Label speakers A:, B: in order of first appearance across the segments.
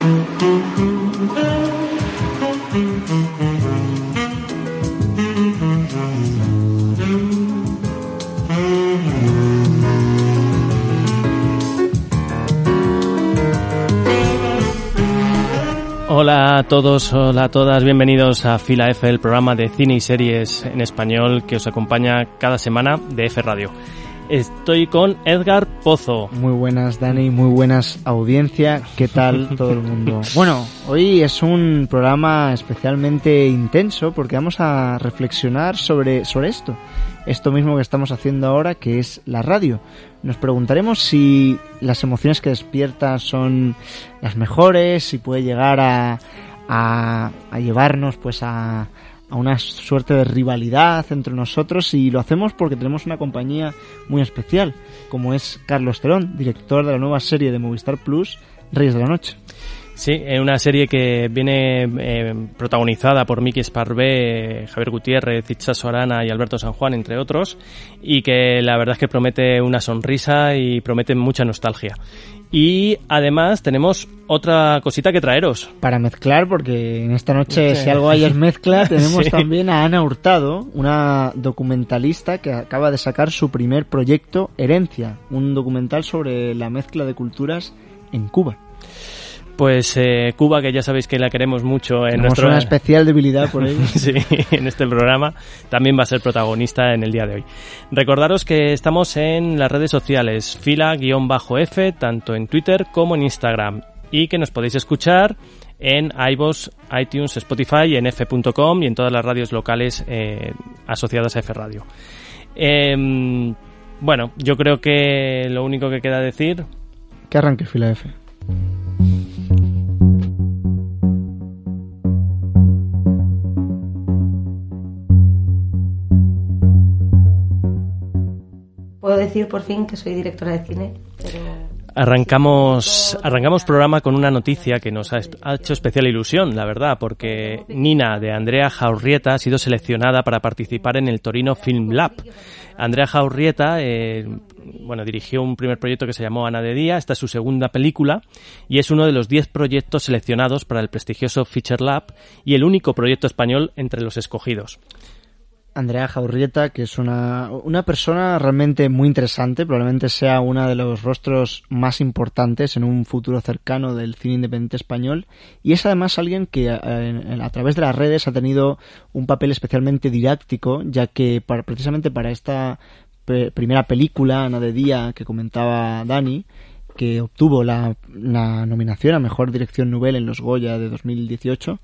A: Hola a todos, hola a todas, bienvenidos a Fila F, el programa de cine y series en español que os acompaña cada semana de F Radio. Estoy con Edgar Pozo.
B: Muy buenas, Dani, muy buenas audiencia. ¿Qué tal todo el mundo? Bueno, hoy es un programa especialmente intenso porque vamos a reflexionar sobre esto mismo que estamos haciendo ahora, que es la radio. Nos preguntaremos si las emociones que despierta son las mejores, si puede llegar a llevarnos pues a una suerte de rivalidad entre nosotros, y lo hacemos porque tenemos una compañía muy especial, como es Carlos Terón, director de la nueva serie de Movistar Plus, Reyes de la Noche.
A: Sí, una serie que viene protagonizada por Miki Esparvé, Javier Gutiérrez, Itxaso Arana y Alberto San Juan, entre otros, y que la verdad es que promete una sonrisa y promete mucha nostalgia. Y además tenemos otra cosita que traeros.
B: Para mezclar, porque en esta noche si algo hay es mezcla, tenemos sí. También a Ana Hurtado, una documentalista que acaba de sacar su primer proyecto, Herencia, un documental sobre la mezcla de culturas en Cuba.
A: Pues Cuba, que ya sabéis que la queremos mucho en nuestro...
B: una especial debilidad por ello.
A: Sí, en este programa también va a ser protagonista en el día de hoy. Recordaros que estamos en las redes sociales, fila-f, tanto en Twitter como en Instagram, y que nos podéis escuchar en iVoox, iTunes, Spotify, en f.com y en todas las radios locales asociadas a F Radio. Bueno, yo creo que lo único que queda decir...
B: Que arranque Fila F.
C: Puedo decir por fin que soy directora de cine, pero...
A: Arrancamos programa con una noticia que nos ha hecho especial ilusión, la verdad, porque Nina, de Andrea Jaurrieta, ha sido seleccionada para participar en el Torino Film Lab. Andrea Jaurrieta dirigió un primer proyecto que se llamó Ana de Día. Esta es su segunda película y es uno de los 10 proyectos seleccionados para el prestigioso Feature Lab y el único proyecto español entre los escogidos.
B: Andrea Jaurrieta, que es una persona realmente muy interesante, probablemente sea uno de los rostros más importantes en un futuro cercano del cine independiente español, y es además alguien que a través de las redes ha tenido un papel especialmente didáctico, ya que precisamente para esta primera película, Ana de Día, que comentaba Dani, que obtuvo la nominación a Mejor Dirección Nouvelle en los Goya de 2018,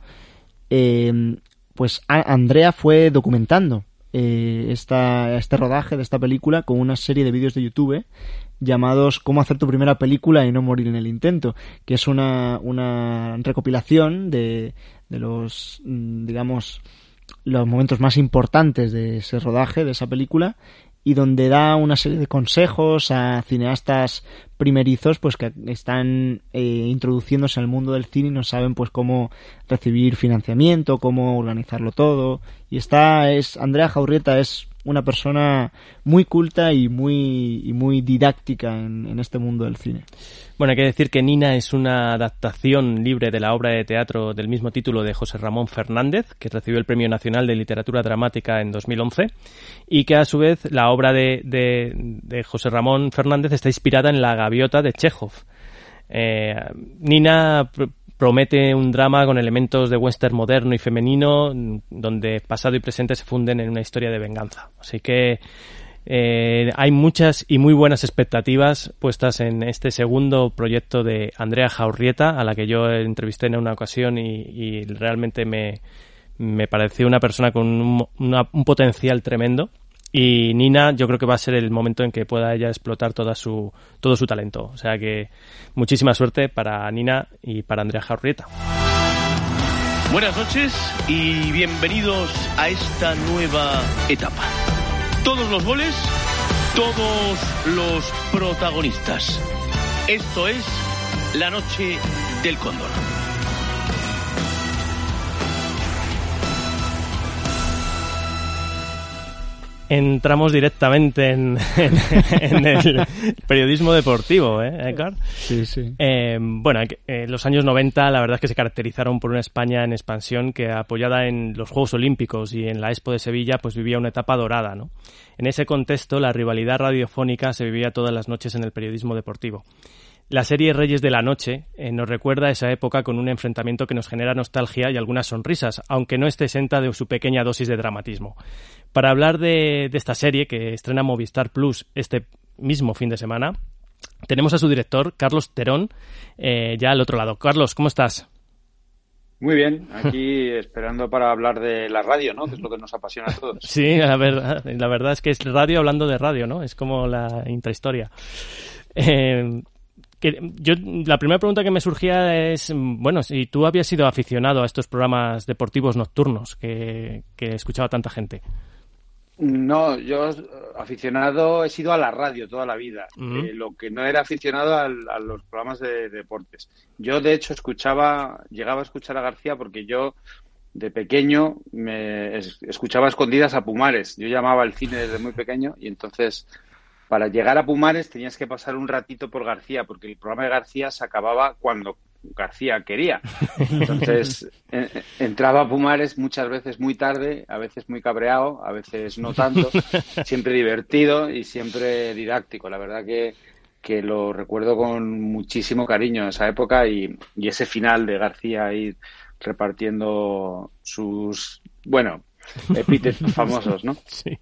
B: pues Andrea fue documentando este rodaje de esta película con una serie de vídeos de YouTube llamados Cómo hacer tu primera película y no morir en el intento, que es una recopilación de los, digamos, los momentos más importantes de ese rodaje, de esa película, y donde da una serie de consejos a cineastas primerizos pues que están introduciéndose al mundo del cine y no saben pues cómo recibir financiamiento, cómo organizarlo todo. Y Andrea Jaurrieta es una persona muy culta y muy didáctica en este mundo del cine.
A: Bueno, hay que decir que Nina es una adaptación libre de la obra de teatro del mismo título de José Ramón Fernández, que recibió el Premio Nacional de Literatura Dramática en 2011, y que a su vez la obra de José Ramón Fernández está inspirada en La Gaviota de Chejov. Nina promete un drama con elementos de western moderno y femenino, donde pasado y presente se funden en una historia de venganza. Así que hay muchas y muy buenas expectativas puestas en este segundo proyecto de Andrea Jaurrieta, a la que yo entrevisté en una ocasión y realmente me pareció una persona con un potencial tremendo. Y Nina, yo creo que va a ser el momento en que pueda ella explotar todo su talento. O sea que muchísima suerte para Nina y para Andrea Jaurrieta.
D: Buenas noches y bienvenidos a esta nueva etapa. Todos los goles, todos los protagonistas. Esto es La Noche del Cóndor.
A: entramos directamente en el periodismo deportivo, Edgar?
B: Sí, sí.
A: Los años 90 la verdad es que se caracterizaron por una España en expansión que, apoyada en los Juegos Olímpicos y en la Expo de Sevilla, pues vivía una etapa dorada, ¿no? En ese contexto, la rivalidad radiofónica se vivía todas las noches en el periodismo deportivo. La serie Reyes de la Noche nos recuerda esa época con un enfrentamiento que nos genera nostalgia y algunas sonrisas, aunque no esté exenta de su pequeña dosis de dramatismo. Para hablar de esta serie, que estrena Movistar Plus este mismo fin de semana, tenemos a su director, Carlos Terón, ya al otro lado. Carlos, ¿cómo estás?
E: Muy bien, aquí esperando para hablar de la radio, ¿no? Que es lo que nos apasiona a todos.
A: Sí, la verdad es que es radio hablando de radio, ¿no? Es como la intrahistoria. La primera pregunta que me surgía es, bueno, si tú habías sido aficionado a estos programas deportivos nocturnos que escuchaba tanta gente.
E: No, yo aficionado he sido a la radio toda la vida. Lo que no era aficionado a los programas de deportes. Yo, de hecho, llegaba a escuchar a García porque yo, de pequeño, me escuchaba a escondidas a Pumares. Yo llamaba al cine desde muy pequeño y entonces, para llegar a Pumares tenías que pasar un ratito por García, porque el programa de García se acababa cuando García quería. Entonces entraba a Pumares muchas veces muy tarde, a veces muy cabreado, a veces no tanto, siempre divertido y siempre didáctico. La verdad que lo recuerdo con muchísimo cariño esa época y ese final de García ahí repartiendo sus, epítetos famosos, ¿no?
A: Sí.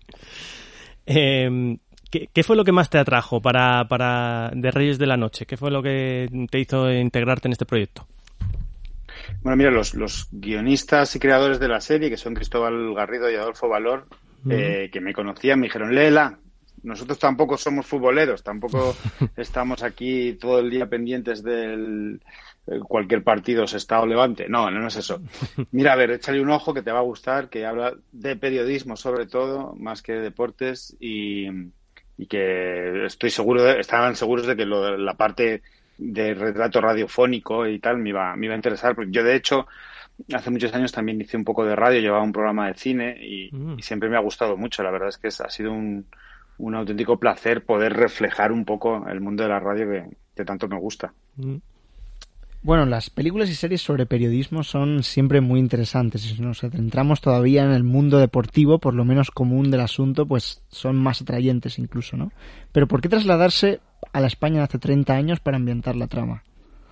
A: ¿Qué fue lo que más te atrajo para de Reyes de la Noche? ¿Qué fue lo que te hizo integrarte en este proyecto?
E: Bueno, mira, los guionistas y creadores de la serie, que son Cristóbal Garrido y Adolfo Valor, que me conocían, me dijeron, léela. Nosotros tampoco somos futboleros, tampoco estamos aquí todo el día pendientes del cualquier partido, Sestao, Levante. No es eso. Mira, a ver, échale un ojo que te va a gustar, que habla de periodismo sobre todo, más que de deportes y que estaban seguros de que la parte de retrato radiofónico y tal me iba a interesar. Porque yo, de hecho, hace muchos años también hice un poco de radio, llevaba un programa de cine y siempre me ha gustado mucho. La verdad es que ha sido un auténtico placer poder reflejar un poco el mundo de la radio que tanto me gusta.
B: Bueno, las películas y series sobre periodismo son siempre muy interesantes. Si nos adentramos todavía en el mundo deportivo, por lo menos común del asunto, pues son más atrayentes incluso, ¿no? Pero ¿por qué trasladarse a la España de hace 30 años para ambientar la trama?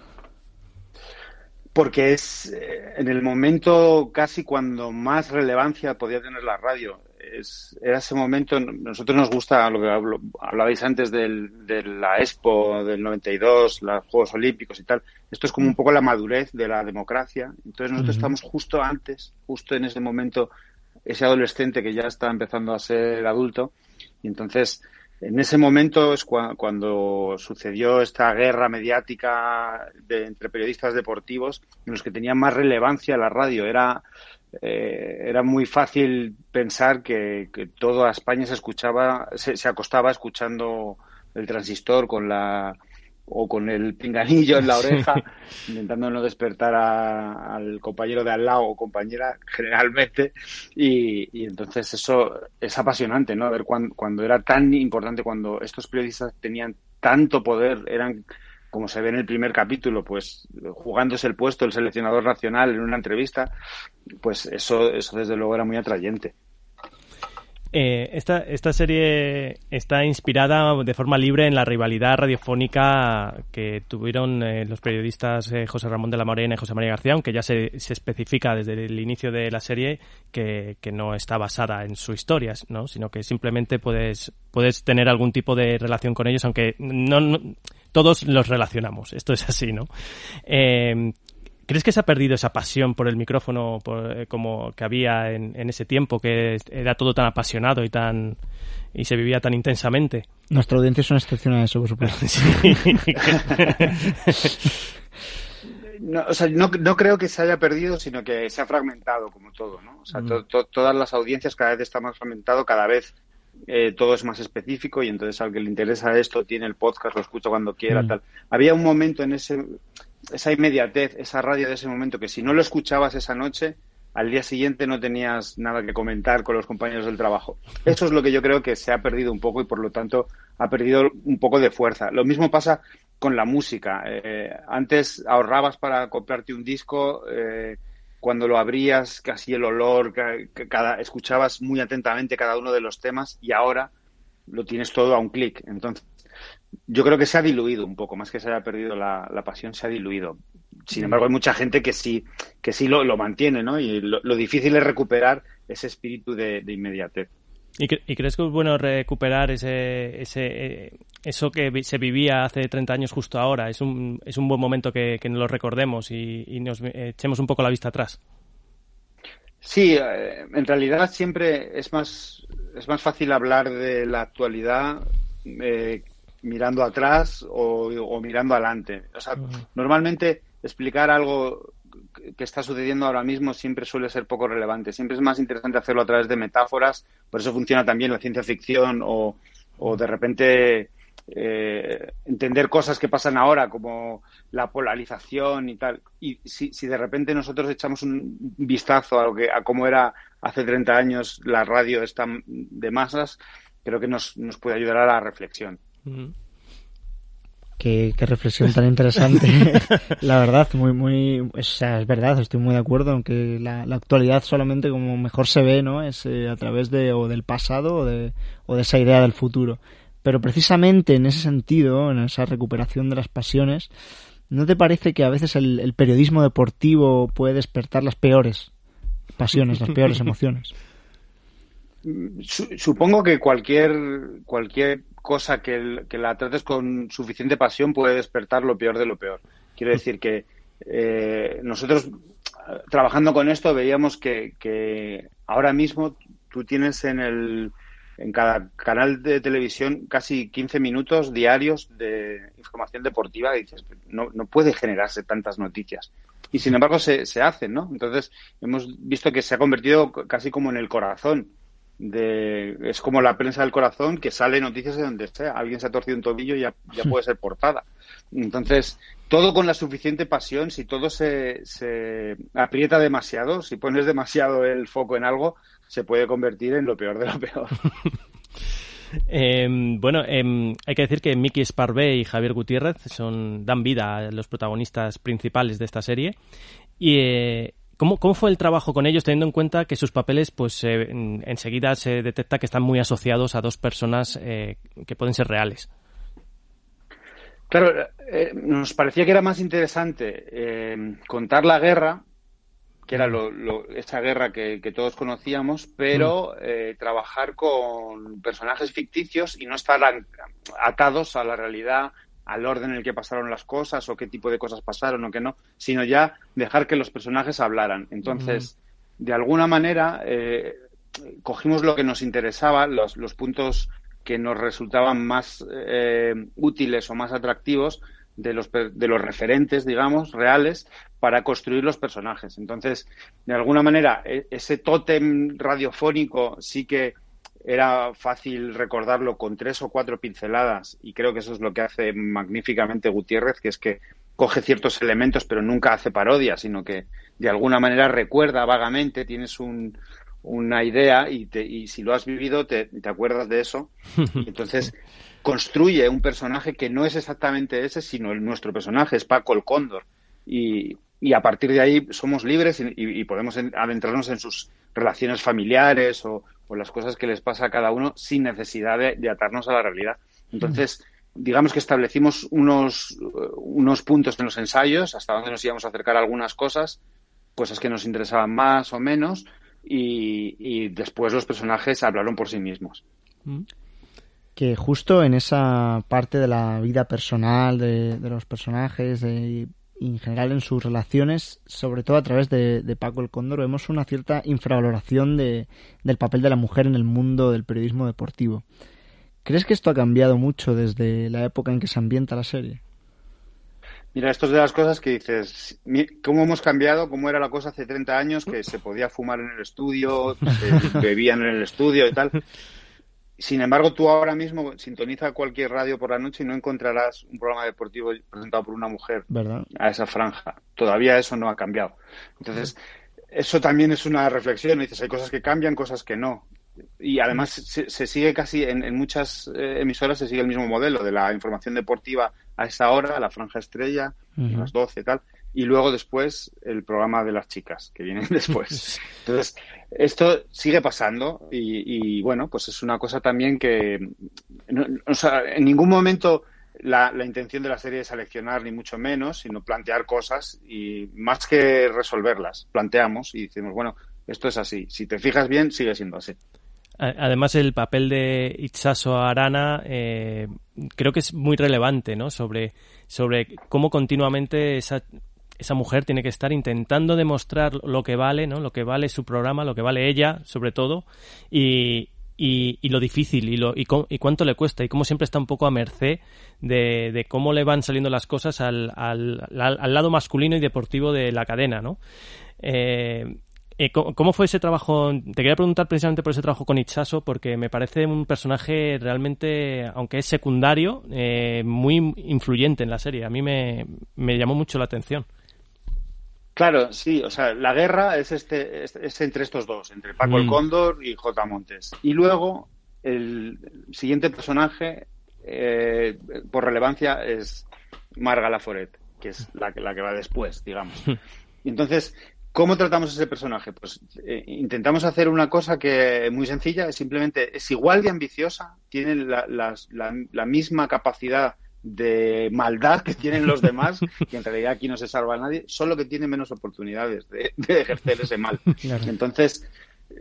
E: Porque es en el momento casi cuando más relevancia podía tener la radio. Era ese momento, nosotros nos gusta lo que hablabais antes de la Expo del 92, los Juegos Olímpicos y tal. Esto es como un poco la madurez de la democracia. Entonces nosotros estamos justo en ese momento, ese adolescente que ya está empezando a ser adulto. Y entonces, en ese momento es cuando sucedió esta guerra mediática entre periodistas deportivos, en los que tenía más relevancia la radio. Era muy fácil pensar que toda España se acostaba escuchando el transistor con el pinganillo en la oreja, intentando no despertar al compañero de al lado o compañera generalmente, y entonces eso es apasionante, ¿no? Ver cuando era tan importante, cuando estos periodistas tenían tanto poder, eran, como se ve en el primer capítulo, pues jugándose el puesto el seleccionador nacional en una entrevista, pues eso desde luego era muy atrayente.
A: Esta serie está inspirada de forma libre en la rivalidad radiofónica que tuvieron los periodistas José Ramón de la Morena y José María García, aunque ya se especifica desde el inicio de la serie que no está basada en su historia, ¿no? Sino que simplemente puedes tener algún tipo de relación con ellos, aunque no todos los relacionamos. Esto es así, ¿no? ¿Crees que se ha perdido esa pasión por el micrófono como que había en ese tiempo, que era todo tan apasionado y se vivía tan intensamente?
B: Nuestra audiencia es una excepción a eso, por supuesto.
E: No creo que se haya perdido, sino que se ha fragmentado como todo, ¿no? O sea, todas las audiencias cada vez está más fragmentado, cada vez todo es más específico y entonces al que le interesa esto tiene el podcast, lo escucha cuando quiera, tal. Había un momento en esa inmediatez, esa radio de ese momento, que si no lo escuchabas esa noche, al día siguiente no tenías nada que comentar con los compañeros del trabajo. Eso es lo que yo creo que se ha perdido un poco y por lo tanto ha perdido un poco de fuerza. Lo mismo pasa con la música. Antes ahorrabas para comprarte un disco, cuando lo abrías, casi el olor, escuchabas muy atentamente cada uno de los temas y ahora lo tienes todo a un clic. Entonces, yo creo que se ha diluido un poco, más que se haya perdido la pasión, se ha diluido. Sin embargo, hay mucha gente que sí lo mantiene, ¿no? Y lo difícil es recuperar ese espíritu de inmediatez.
A: ¿Y crees que es bueno recuperar eso que se vivía hace 30 años justo ahora? ¿Es un buen momento que nos lo recordemos y nos echemos un poco la vista atrás?
E: Sí, en realidad siempre es más fácil hablar de la actualidad mirando atrás o mirando adelante. O sea, normalmente explicar algo que está sucediendo ahora mismo siempre suele ser poco relevante. Siempre es más interesante hacerlo a través de metáforas. Por eso funciona también la ciencia ficción o de repente entender cosas que pasan ahora, como la polarización y tal. Y si de repente nosotros echamos un vistazo a cómo era hace 30 años la radio esta de masas, creo que nos puede ayudar a la reflexión.
A: Uh-huh.
B: Qué reflexión tan interesante. La verdad, o sea, es verdad, estoy muy de acuerdo, aunque la actualidad solamente como mejor se ve, ¿no? Es a través del pasado o de esa idea del futuro. Pero precisamente en ese sentido, en esa recuperación de las pasiones, ¿no te parece que a veces el periodismo deportivo puede despertar las peores pasiones, las peores emociones?
E: Supongo que cualquier cosa que la trates con suficiente pasión puede despertar lo peor de lo peor. Quiero decir que nosotros, trabajando con esto, veíamos que ahora mismo tú tienes en cada canal de televisión casi 15 minutos diarios de información deportiva y dices, no puede generarse tantas noticias. Y sin embargo se hacen, ¿no? Entonces hemos visto que se ha convertido casi como en el corazón. Es como la prensa del corazón, que sale noticias de donde sea. Alguien se ha torcido un tobillo y ya puede ser portada. Entonces, todo con la suficiente pasión. Si todo se aprieta demasiado, si pones demasiado el foco en algo, se puede convertir en lo peor de lo peor.
A: Hay que decir que Miki Sparvé y Javier Gutiérrez dan vida a los protagonistas principales de esta serie. Y ¿cómo fue el trabajo con ellos, teniendo en cuenta que sus papeles, pues enseguida se detecta que están muy asociados a dos personas que pueden ser reales?
E: Claro, nos parecía que era más interesante contar la guerra, que era esa guerra que todos conocíamos, pero trabajar con personajes ficticios y no estar atados a la realidad, al orden en el que pasaron las cosas o qué tipo de cosas pasaron o qué no, sino ya dejar que los personajes hablaran. Entonces, de alguna manera, cogimos lo que nos interesaba, los puntos que nos resultaban más útiles o más atractivos de los referentes, digamos, reales, para construir los personajes. Entonces, de alguna manera, ese tótem radiofónico sí que era fácil recordarlo con 3 o 4 pinceladas, y creo que eso es lo que hace magníficamente Gutiérrez, que es que coge ciertos elementos pero nunca hace parodia, sino que de alguna manera recuerda vagamente, tienes una idea y si lo has vivido te acuerdas de eso, y entonces construye un personaje que no es exactamente ese, sino nuestro personaje es Paco el Cóndor, y a partir de ahí somos libres y podemos adentrarnos en sus relaciones familiares o las cosas que les pasa a cada uno sin necesidad de atarnos a la realidad. Entonces, digamos que establecimos unos puntos en los ensayos, hasta donde nos íbamos a acercar a algunas cosas que nos interesaban más o menos, y después los personajes hablaron por sí mismos.
B: Que justo en esa parte de la vida personal de los personajes y en general en sus relaciones, sobre todo a través de Paco el Cóndor, vemos una cierta infravaloración del papel de la mujer en el mundo del periodismo deportivo. ¿Crees que esto ha cambiado mucho desde la época en que se ambienta la serie?
E: Mira, esto es de las cosas que dices, ¿cómo hemos cambiado? ¿Cómo era la cosa hace 30 años? Que se podía fumar en el estudio, se bebían en el estudio y tal. Sin embargo, tú ahora mismo sintoniza cualquier radio por la noche y no encontrarás un programa deportivo presentado por una mujer, ¿verdad?, a esa franja. Todavía eso no ha cambiado. Entonces, eso también es una reflexión. Dices, hay cosas que cambian, cosas que no. Y además se sigue casi, en muchas emisoras se sigue el mismo modelo de la información deportiva a esa hora, a la franja estrella, a las 12 y tal, y luego después el programa de las chicas, que vienen después. Entonces, esto sigue pasando y bueno, pues es una cosa también que, o sea, en ningún momento la intención de la serie es seleccionar, ni mucho menos, sino plantear cosas y más que resolverlas, planteamos y decimos, bueno, esto es así. Si te fijas bien, sigue siendo así.
A: Además, el papel de Itxaso Arana creo que es muy relevante, ¿no? Sobre cómo continuamente esa mujer tiene que estar intentando demostrar lo que vale, ¿no? Lo que vale su programa, lo que vale ella, sobre todo, y lo difícil y cuánto le cuesta y cómo siempre está un poco a merced de cómo le van saliendo las cosas al lado masculino y deportivo de la cadena, ¿no? ¿Cómo fue ese trabajo? Te quería preguntar precisamente por ese trabajo con Itxaso, porque me parece un personaje realmente, aunque es secundario, muy influyente en la serie. A mí me llamó mucho la atención.
E: Claro, sí, o sea, la guerra es entre estos dos, entre Paco el Cóndor y J. Montes. Y luego, el siguiente personaje, por relevancia, es Marga Laforet, que es la que va después, digamos. Y entonces, ¿cómo tratamos ese personaje? Pues intentamos hacer una cosa que muy sencilla, simplemente es igual de ambiciosa, tiene la misma capacidad de maldad que tienen los demás, que en realidad aquí no se salva a nadie, solo que tiene menos oportunidades de ejercer ese mal. Claro. Entonces,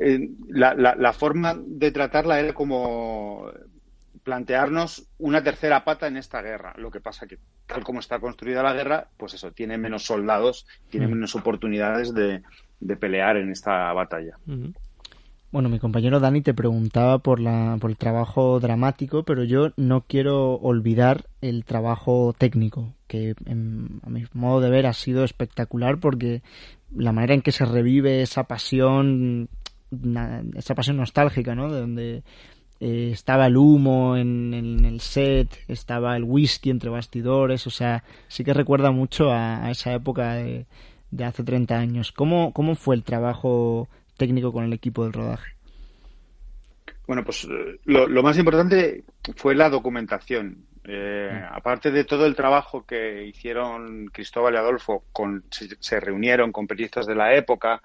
E: la forma de tratarla era como plantearnos una tercera pata en esta guerra. Lo que pasa que, tal como está construida la guerra, pues eso, tiene menos soldados, tiene menos oportunidades de pelear en esta batalla.
B: Bueno, mi compañero Dani te preguntaba por el trabajo dramático, pero yo no quiero olvidar el trabajo técnico, que a mi modo de ver ha sido espectacular, porque la manera en que se revive esa pasión nostálgica, ¿no? De donde estaba el humo en el set, estaba el whisky entre bastidores, o sea, sí que recuerda mucho a esa época de hace 30 años. ¿Cómo fue el trabajo técnico con el equipo del rodaje?
E: Bueno, pues lo más importante fue la documentación. Aparte de todo el trabajo que hicieron Cristóbal y Adolfo, se reunieron con periodistas de la época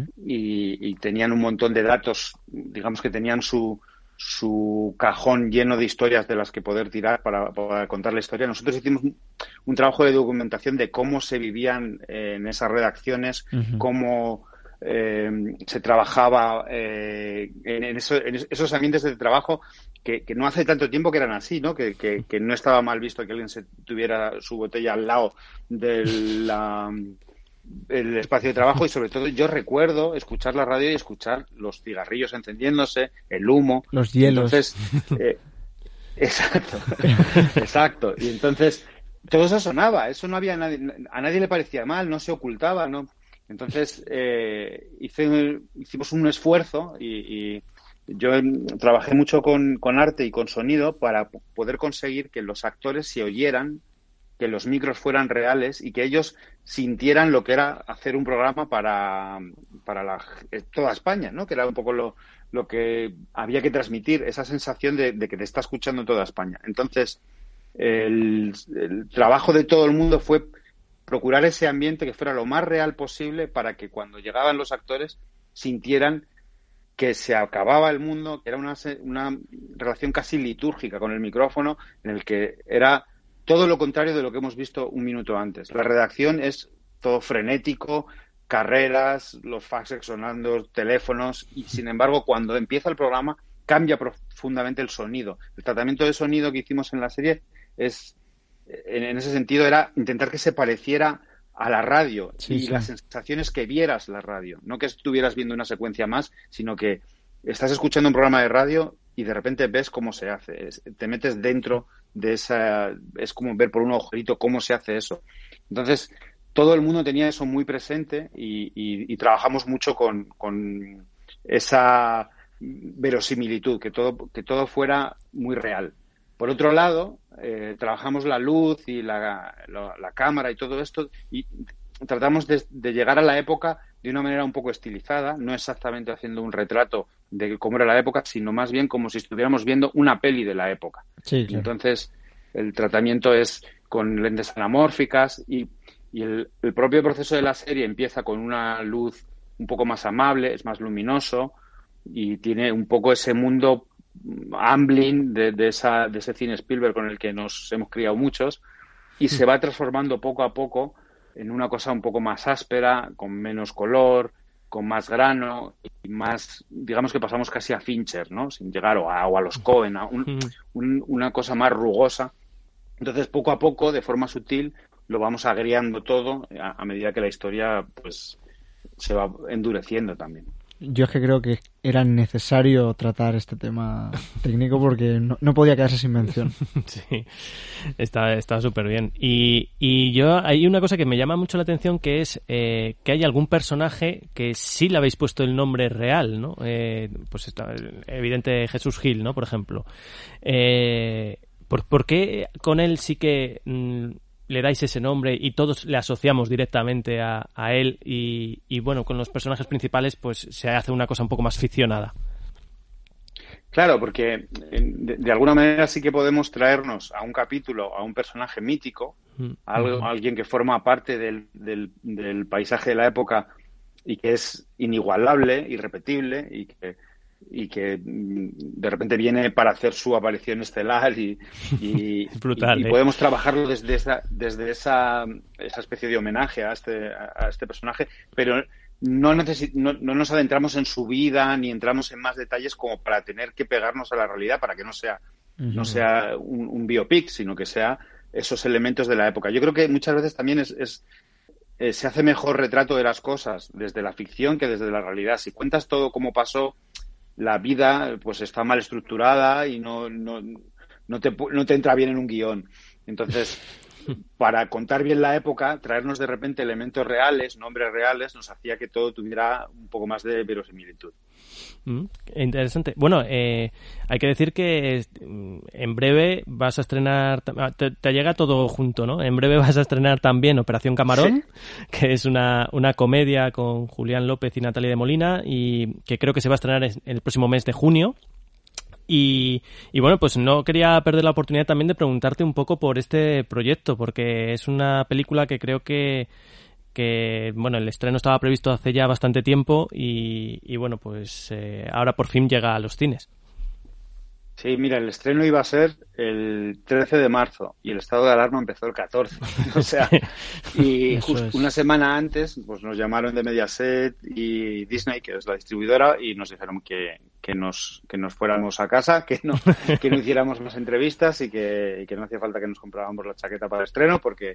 E: y tenían un montón de datos, digamos que tenían su cajón lleno de historias de las que poder tirar para contar la historia. Nosotros hicimos un trabajo de documentación de cómo se vivían en esas redacciones, cómo se trabajaba en esos ambientes de trabajo que no hace tanto tiempo que eran así, ¿no? Que no estaba mal visto que alguien se tuviera su botella al lado del el espacio de trabajo, y sobre todo yo recuerdo escuchar la radio y escuchar los cigarrillos encendiéndose, el humo,
B: los hielos.
E: Entonces, exacto. Y entonces todo eso sonaba, eso no había a nadie le parecía mal, no se ocultaba, ¿no? Entonces hicimos un esfuerzo y yo trabajé mucho con arte y con sonido para poder conseguir que los actores se oyeran, que los micros fueran reales y que ellos sintieran lo que era hacer un programa para toda España, ¿no? Que era un poco lo que había que transmitir, esa sensación de que te está escuchando toda España. Entonces, el trabajo de todo el mundo fue procurar ese ambiente que fuera lo más real posible para que cuando llegaban los actores sintieran que se acababa el mundo, que era una relación casi litúrgica con el micrófono, en el que era todo lo contrario de lo que hemos visto un minuto antes. La redacción es todo frenético, carreras, los faxes sonando, teléfonos, y sin embargo cuando empieza el programa cambia profundamente el sonido. El tratamiento de sonido que hicimos en la serie es, en ese sentido, era intentar que se pareciera a la radio las sensaciones que vieras la radio, no que estuvieras viendo una secuencia más, sino que estás escuchando un programa de radio y de repente ves cómo se hace, te metes dentro de esa, es como ver por un agujerito cómo se hace eso. Entonces todo el mundo tenía eso muy presente y trabajamos mucho con esa verosimilitud, que todo fuera muy real. Por otro lado, trabajamos la luz y la cámara y todo esto, y tratamos de llegar a la época de una manera un poco estilizada, no exactamente haciendo un retrato de cómo era la época, sino más bien como si estuviéramos viendo una peli de la época.
B: Sí, claro.
E: Entonces, el tratamiento es con lentes anamórficas y el propio proceso de la serie empieza con una luz un poco más amable, es más luminoso y tiene un poco ese mundo Amblin de ese cine Spielberg con el que nos hemos criado muchos, y se va transformando poco a poco en una cosa un poco más áspera, con menos color, con más grano y más, digamos que pasamos casi a Fincher, ¿no? Sin llegar o a los Coen, a una cosa más rugosa. Entonces, poco a poco, de forma sutil, lo vamos agriando todo a medida que la historia pues se va endureciendo también.
B: Yo es que creo que era necesario tratar este tema técnico porque no podía quedarse sin mención.
A: Sí, está súper bien. Y yo, hay una cosa que me llama mucho la atención, que es que hay algún personaje que sí le habéis puesto el nombre real, ¿no? Pues está el evidente Jesús Gil, ¿no? Por ejemplo. ¿Por qué con él sí que le dais ese nombre y todos le asociamos directamente a él y bueno, con los personajes principales pues se hace una cosa un poco más ficcionada?
E: Claro, porque de alguna manera sí que podemos traernos a un capítulo, a un personaje mítico, alguien que forma parte del paisaje de la época y que es inigualable, irrepetible y que de repente viene para hacer su aparición estelar y
A: brutal,
E: y podemos trabajarlo desde esa especie de homenaje a este personaje, pero no nos adentramos en su vida ni entramos en más detalles como para tener que pegarnos a la realidad, para que no sea un biopic, sino que sea esos elementos de la época. Yo creo que muchas veces también se hace mejor retrato de las cosas desde la ficción que desde la realidad. Si cuentas todo como pasó, la vida pues está mal estructurada y no te entra bien en un guión. Entonces, para contar bien la época, traernos de repente elementos reales, nombres reales, nos hacía que todo tuviera un poco más de verosimilitud.
A: Interesante. Bueno, hay que decir que en breve vas a estrenar, te llega todo junto, ¿no? En breve vas a estrenar también Operación Camarón, sí, que es una comedia con Julián López y Natalia de Molina y que creo que se va a estrenar el próximo mes de junio. Y bueno, pues no quería perder la oportunidad también de preguntarte un poco por este proyecto, porque es una película que creo que bueno, el estreno estaba previsto hace ya bastante tiempo y bueno, pues ahora por fin llega a los cines.
E: Sí, mira, el estreno iba a ser el 13 de marzo y el estado de alarma empezó el 14. O sea, y justo una semana antes pues nos llamaron de Mediaset y Disney, que es la distribuidora, y nos dijeron que nos fuéramos a casa, que no hiciéramos más entrevistas y que no hacía falta que nos compráramos la chaqueta para el estreno porque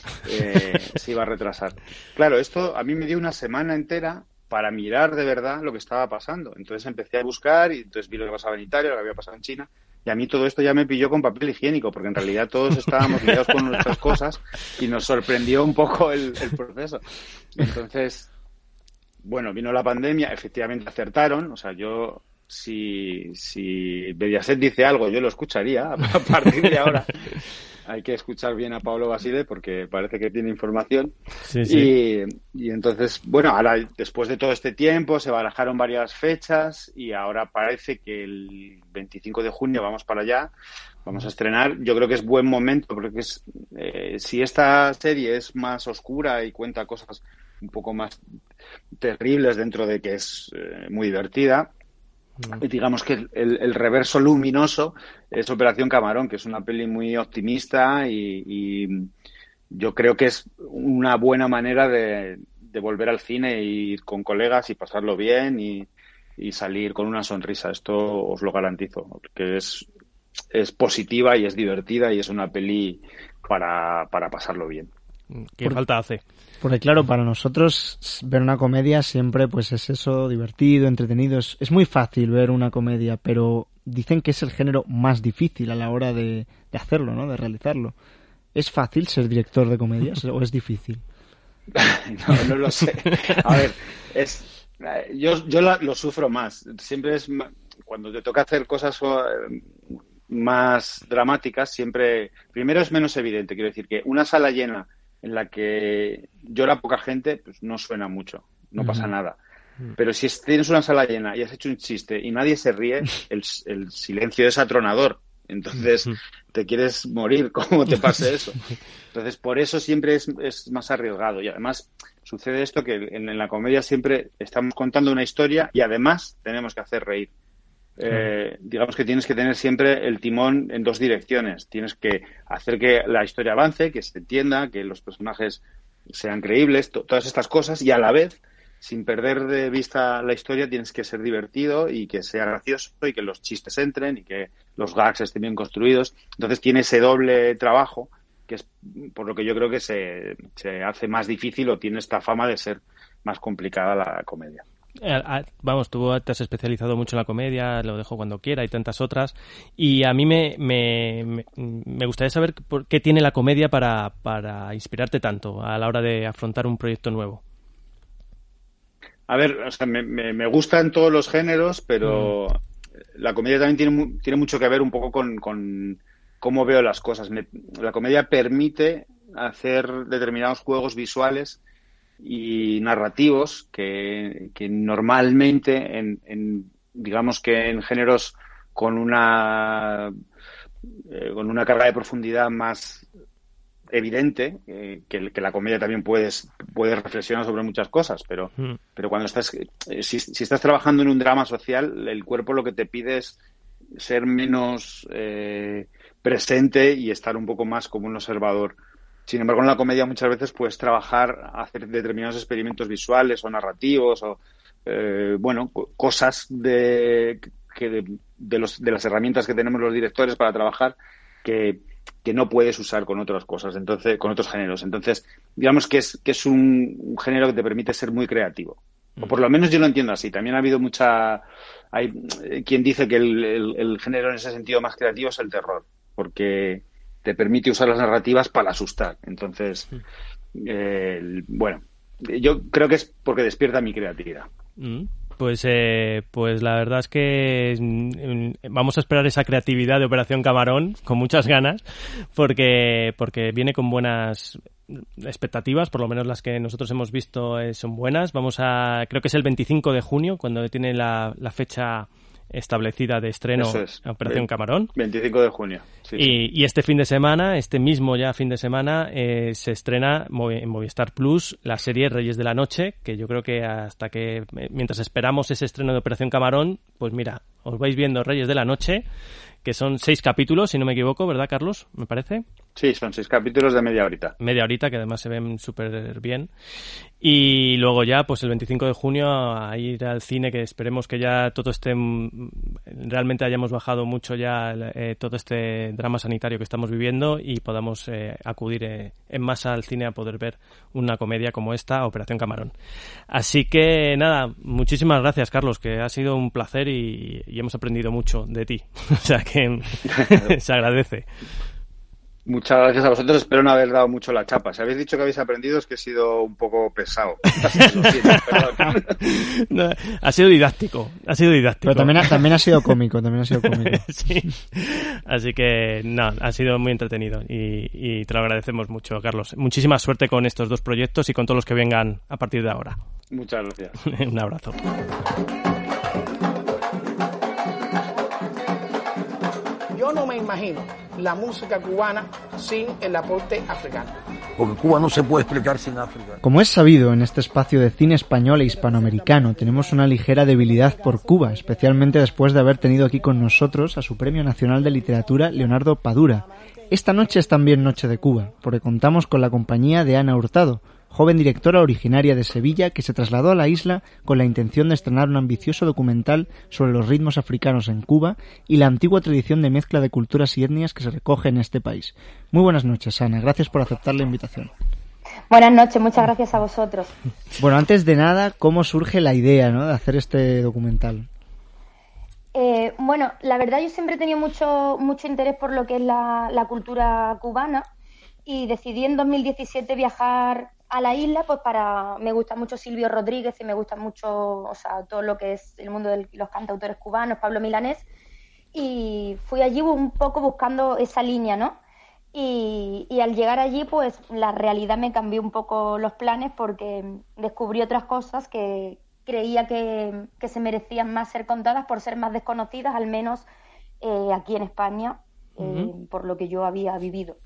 E: se iba a retrasar. Claro, esto a mí me dio una semana entera para mirar de verdad lo que estaba pasando. Entonces empecé a buscar y entonces vi lo que pasaba en Italia, lo que había pasado en China, y a mí todo esto ya me pilló con papel higiénico, porque en realidad todos estábamos liados con nuestras cosas y nos sorprendió un poco el proceso. Entonces, bueno, vino la pandemia, efectivamente acertaron, o sea, yo si Mediaset dice algo, yo lo escucharía a partir de ahora. Hay que escuchar bien a Pablo Basile porque parece que tiene información. Sí, sí. Y entonces, bueno, ahora después de todo este tiempo se barajaron varias fechas y ahora parece que el 25 de junio vamos para allá, vamos a estrenar. Yo creo que es buen momento porque si esta serie es más oscura y cuenta cosas un poco más terribles dentro de que es muy divertida, digamos que el reverso luminoso es Operación Camarón, que es una peli muy optimista y yo creo que es una buena manera de volver al cine e ir con colegas y pasarlo bien y salir con una sonrisa. Esto os lo garantizo, porque es positiva y es divertida y es una peli para pasarlo bien.
A: ¿Qué falta hace?
B: Porque claro, para nosotros ver una comedia siempre pues es eso, divertido, entretenido. Es muy fácil ver una comedia, pero dicen que es el género más difícil a la hora de hacerlo, ¿no? De realizarlo. ¿Es fácil ser director de comedias o es difícil?
E: No lo sé. A ver, yo lo sufro más. Siempre es cuando te toca hacer cosas más dramáticas, siempre primero es menos evidente. Quiero decir que una sala llena en la que llora poca gente, pues no suena mucho. no pasa nada. Pero si tienes una sala llena y has hecho un chiste y nadie se ríe, el silencio es atronador. Entonces te quieres morir como te pase eso. Entonces por eso siempre es más arriesgado. Y además sucede esto que en la comedia siempre estamos contando una historia y además tenemos que hacer reír. Digamos que tienes que tener siempre el timón en dos direcciones. Tienes que hacer que la historia avance, que se entienda, que los personajes sean creíbles, todas estas cosas, y a la vez, sin perder de vista la historia, tienes que ser divertido y que sea gracioso y que los chistes entren y que los gags estén bien construidos. Entonces tiene ese doble trabajo que es por lo que yo creo que se hace más difícil o tiene esta fama de ser más complicada la comedia.
A: Vamos, tú te has especializado mucho en la comedia, Lo dejo cuando quiera y tantas otras, y a mí me gustaría saber por qué tiene la comedia para inspirarte tanto a la hora de afrontar un proyecto nuevo.
E: A ver, o sea, me gustan todos los géneros, pero la comedia también tiene mucho que ver un poco con cómo veo las cosas. La comedia permite hacer determinados juegos visuales y narrativos que normalmente digamos que en géneros con una carga de profundidad más evidente, que la comedia también puede reflexionar sobre muchas cosas, pero cuando si estás trabajando en un drama social, el cuerpo lo que te pide es ser menos presente y estar un poco más como un observador. Sin embargo, en la comedia muchas veces puedes hacer determinados experimentos visuales o narrativos o cosas de las herramientas que tenemos los directores para trabajar que no puedes usar con otras cosas, entonces con otros géneros. Entonces, digamos que es un género que te permite ser muy creativo. O por lo menos yo lo entiendo así. También ha habido hay quien dice que el género en ese sentido más creativo es el terror, porque te permite usar las narrativas para asustar. Entonces, yo creo que es porque despierta mi creatividad.
A: Pues la verdad es que vamos a esperar esa creatividad de Operación Camarón con muchas ganas, porque viene con buenas expectativas, por lo menos las que nosotros hemos visto son buenas. Creo que es el 25 de junio cuando tiene la fecha establecida de estreno. Operación Camarón.
E: 25 de junio. Sí,
A: y este fin de semana, este mismo ya fin de semana, se estrena en Movistar Plus la serie Reyes de la Noche, que yo creo que mientras esperamos ese estreno de Operación Camarón, pues mira, os vais viendo Reyes de la Noche, que son 6 capítulos, si no me equivoco, ¿verdad, Carlos? ¿Me parece?
E: Sí, son 6 capítulos de media horita.
A: Media horita, que además se ven súper bien. Y luego ya, pues el 25 de junio, a ir al cine, que esperemos que ya todo realmente hayamos bajado mucho ya todo este drama sanitario que estamos viviendo y podamos acudir en masa al cine a poder ver una comedia como esta, Operación Camarón. Así que nada, muchísimas gracias, Carlos, que ha sido un placer y hemos aprendido mucho de ti. O sea que se agradece.
E: Muchas gracias a vosotros. Espero no haber dado mucho la chapa. Si habéis dicho que habéis aprendido es que he sido un poco pesado. Lo siento, perdón.
A: No, ha sido didáctico.
B: Pero también ha sido cómico.
A: Sí. Así que ha sido muy entretenido y te lo agradecemos mucho, Carlos. Muchísima suerte con estos 2 proyectos y con todos los que vengan a partir de ahora.
E: Muchas gracias.
A: Un abrazo.
F: Yo no me imagino la música cubana sin el aporte africano.
G: Porque Cuba no se puede explicar sin África.
B: Como es sabido, en este espacio de cine español e hispanoamericano tenemos una ligera debilidad por Cuba, especialmente después de haber tenido aquí con nosotros a su Premio Nacional de Literatura, Leonardo Padura. Esta noche es también Noche de Cuba, porque contamos con la compañía de Ana Hurtado, joven directora originaria de Sevilla que se trasladó a la isla con la intención de estrenar un ambicioso documental sobre los ritmos africanos en Cuba y la antigua tradición de mezcla de culturas y etnias que se recoge en este país. Muy buenas noches, Ana. Gracias por aceptar la invitación.
C: Buenas noches, muchas gracias a vosotros.
B: Bueno, antes de nada, ¿cómo surge la idea, de hacer este documental?
C: Bueno, la verdad yo siempre he tenido mucho interés por lo que es la cultura cubana y decidí en 2017 viajar a la isla, pues me gusta mucho Silvio Rodríguez y me gusta mucho, todo lo que es el mundo de los cantautores cubanos, Pablo Milanés, y fui allí un poco buscando esa línea, ¿no? Y al llegar allí, pues la realidad me cambió un poco los planes porque descubrí otras cosas que creía que se merecían más ser contadas por ser más desconocidas, al menos aquí en España, por lo que yo había vivido.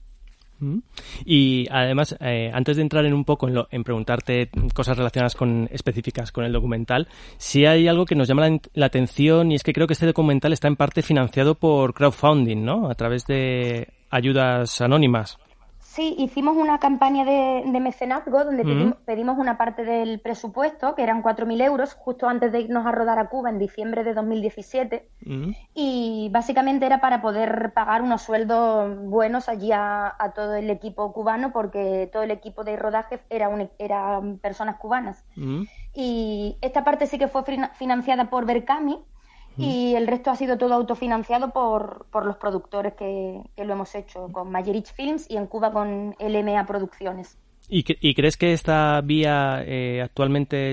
A: Y además, antes de entrar un poco en preguntarte cosas relacionadas específicas con el documental, sí hay algo que nos llama la atención, y es que creo que este documental está en parte financiado por crowdfunding, ¿no? A través de ayudas anónimas.
C: Sí, hicimos una campaña de mecenazgo donde pedimos una parte del presupuesto, que eran 4.000 euros, justo antes de irnos a rodar a Cuba en diciembre de 2017. Y básicamente era para poder pagar unos sueldos buenos allí a todo el equipo cubano, porque todo el equipo de rodaje eran personas cubanas. Y esta parte sí que fue financiada por Berkami, y el resto ha sido todo autofinanciado por los productores que lo hemos hecho, con Mayerich Films y en Cuba con LMA Producciones.
A: ¿Y crees que esta vía actualmente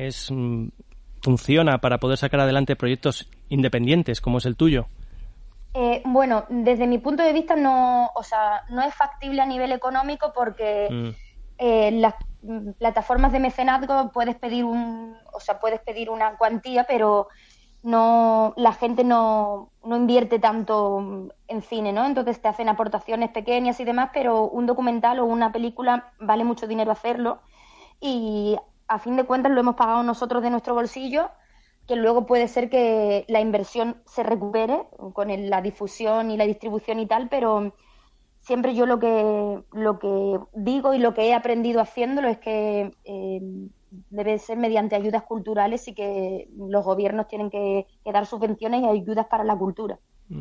A: funciona para poder sacar adelante proyectos independientes como es el tuyo?
C: Bueno, desde mi punto de vista no es factible a nivel económico porque las plataformas de mecenazgo puedes pedir una cuantía, pero la gente no invierte tanto en cine, ¿no? Entonces te hacen aportaciones pequeñas y demás, pero un documental o una película vale mucho dinero hacerlo, y a fin de cuentas lo hemos pagado nosotros de nuestro bolsillo, que luego puede ser que la inversión se recupere con la difusión y la distribución y tal, pero siempre yo lo que digo y lo que he aprendido haciéndolo es que debe ser mediante ayudas culturales, y que los gobiernos tienen que dar subvenciones y ayudas para la cultura.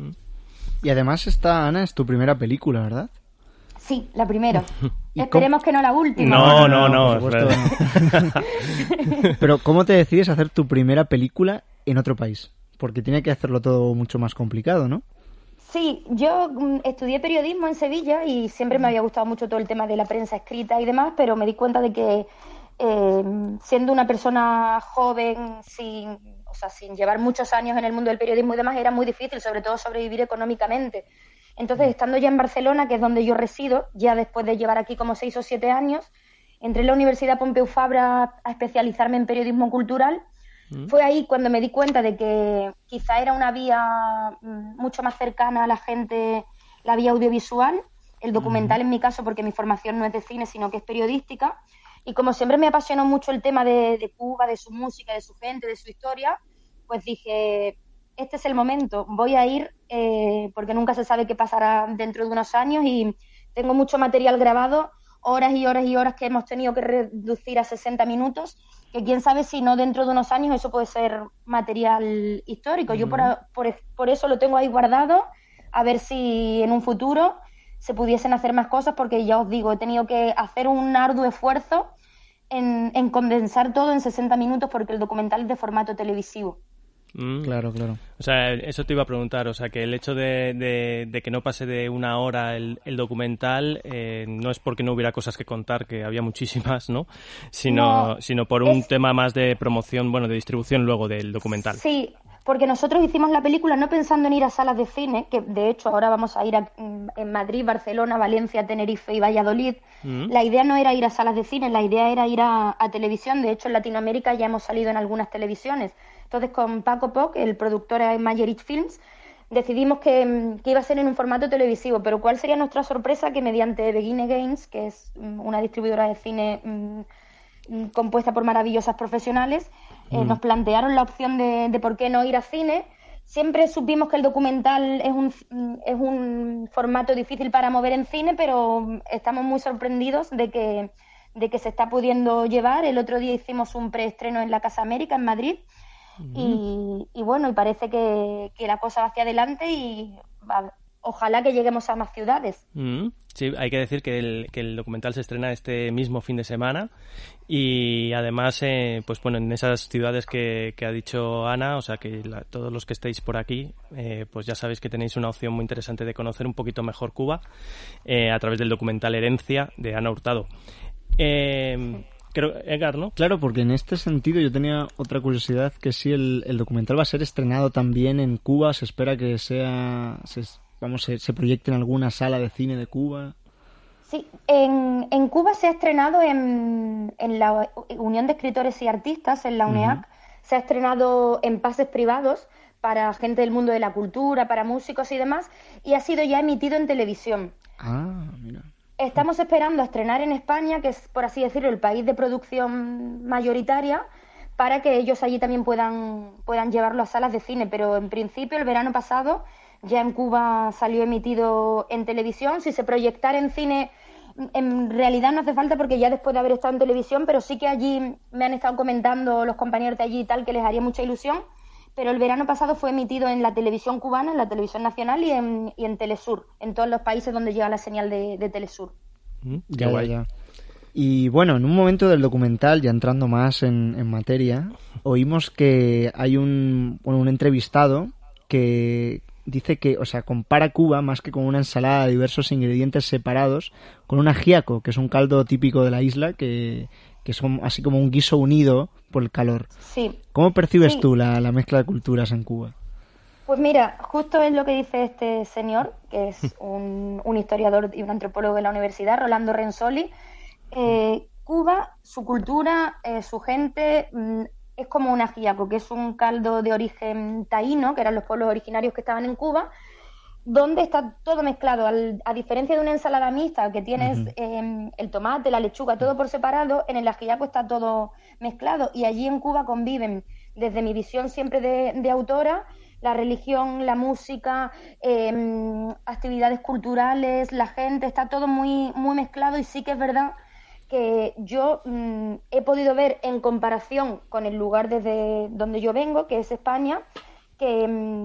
B: Y además esta, Ana, es tu primera película, ¿verdad?
C: Sí, la primera. Esperemos que no la última.
A: No.
B: Por supuesto. Pero ¿cómo te decides hacer tu primera película en otro país? Porque tiene que hacerlo todo mucho más complicado, ¿no?
C: Sí, yo estudié periodismo en Sevilla y siempre me había gustado mucho todo el tema de la prensa escrita y demás, pero me di cuenta de que siendo una persona joven, sin llevar muchos años en el mundo del periodismo y demás, era muy difícil, sobre todo sobrevivir económicamente. Entonces, estando ya en Barcelona, que es donde yo resido, ya después de llevar aquí como 6 o 7 años, entré en la Universidad Pompeu Fabra a especializarme en periodismo cultural. Fue ahí cuando me di cuenta de que quizá era una vía mucho más cercana a la gente, la vía audiovisual, el documental en mi caso, porque mi formación no es de cine, sino que es periodística. Y como siempre me apasionó mucho el tema de Cuba, de su música, de su gente, de su historia, pues dije, este es el momento, voy a ir, porque nunca se sabe qué pasará dentro de unos años, y tengo mucho material grabado, horas y horas y horas que hemos tenido que reducir a 60 minutos, que quién sabe si no dentro de unos años eso puede ser material histórico. Yo por eso lo tengo ahí guardado, a ver si en un futuro se pudiesen hacer más cosas, porque ya os digo, he tenido que hacer un arduo esfuerzo en condensar todo en 60 minutos, porque el documental es de formato televisivo.
B: Claro.
A: O sea, eso te iba a preguntar, o sea, que el hecho de que no pase de 1 hora el documental no es porque no hubiera cosas que contar, que había muchísimas, ¿no? Sino por un tema más de promoción, de distribución luego del documental.
C: Sí, porque nosotros hicimos la película no pensando en ir a salas de cine, que de hecho ahora vamos a ir en Madrid, Barcelona, Valencia, Tenerife y Valladolid. La idea no era ir a salas de cine, la idea era ir a televisión. De hecho, en Latinoamérica ya hemos salido en algunas televisiones. Entonces, con Paco Poc, el productor de Mayerich Films, decidimos que iba a ser en un formato televisivo. Pero ¿cuál sería nuestra sorpresa? Que mediante Begin Games, que es una distribuidora de cine compuesta por maravillosas profesionales, nos plantearon la opción de por qué no ir a cine. Siempre supimos que el documental es un formato difícil para mover en cine, pero estamos muy sorprendidos de que se está pudiendo llevar. El otro día hicimos un preestreno en la Casa América, en Madrid, y parece que la cosa va hacia adelante, y ojalá que lleguemos a más ciudades.
A: Sí, hay que decir que el documental se estrena este mismo fin de semana, y además en esas ciudades que ha dicho Ana, o sea que todos los que estéis por aquí, pues ya sabéis que tenéis una opción muy interesante de conocer un poquito mejor Cuba a través del documental Herencia de Ana Hurtado. Creo, Edgar, ¿no?
B: Claro, porque en este sentido yo tenía otra curiosidad, que si el documental va a ser estrenado también en Cuba, se espera que vamos, se proyecte en alguna sala de cine de Cuba?
C: Sí, en Cuba se ha estrenado en la Unión de Escritores y Artistas, en la UNEAC, se ha estrenado en pases privados para gente del mundo de la cultura, para músicos y demás, y ha sido ya emitido en televisión.
B: Ah, mira.
C: Estamos esperando a estrenar en España, que es, por así decirlo, el país de producción mayoritaria, para que ellos allí también puedan llevarlo a salas de cine, pero en principio el verano pasado ya en Cuba salió emitido en televisión. Si se proyectara en cine, en realidad no hace falta porque ya después de haber estado en televisión, pero sí que allí me han estado comentando los compañeros de allí y tal que les haría mucha ilusión, pero el verano pasado fue emitido en la televisión cubana, en la televisión nacional y en Telesur, en todos los países donde llega la señal de Telesur.
B: Ya. Y bueno, en un momento del documental, ya entrando más en materia, oímos que hay un entrevistado que dice que, o sea, compara Cuba más que con una ensalada de diversos ingredientes separados, con un ajiaco, que es un caldo típico de la isla, que son así como un guiso unido por el calor.
C: Sí.
B: ¿Cómo percibes tú la mezcla de culturas en Cuba?
C: Pues mira, justo es lo que dice este señor, que es un historiador y un antropólogo de la universidad, Rolando Renzoli. Cuba, su cultura, su gente, es como un ajiaco, que es un caldo de origen taíno, que eran los pueblos originarios que estaban en Cuba, donde está todo mezclado. A diferencia de una ensalada mixta, que tienes el tomate, la lechuga, todo por separado, en el ajiaco está todo mezclado. Y allí en Cuba conviven, desde mi visión siempre de autora, la religión, la música, actividades culturales, la gente, está todo muy, muy mezclado. Y sí que es verdad que yo he podido ver, en comparación con el lugar desde donde yo vengo, que es España, que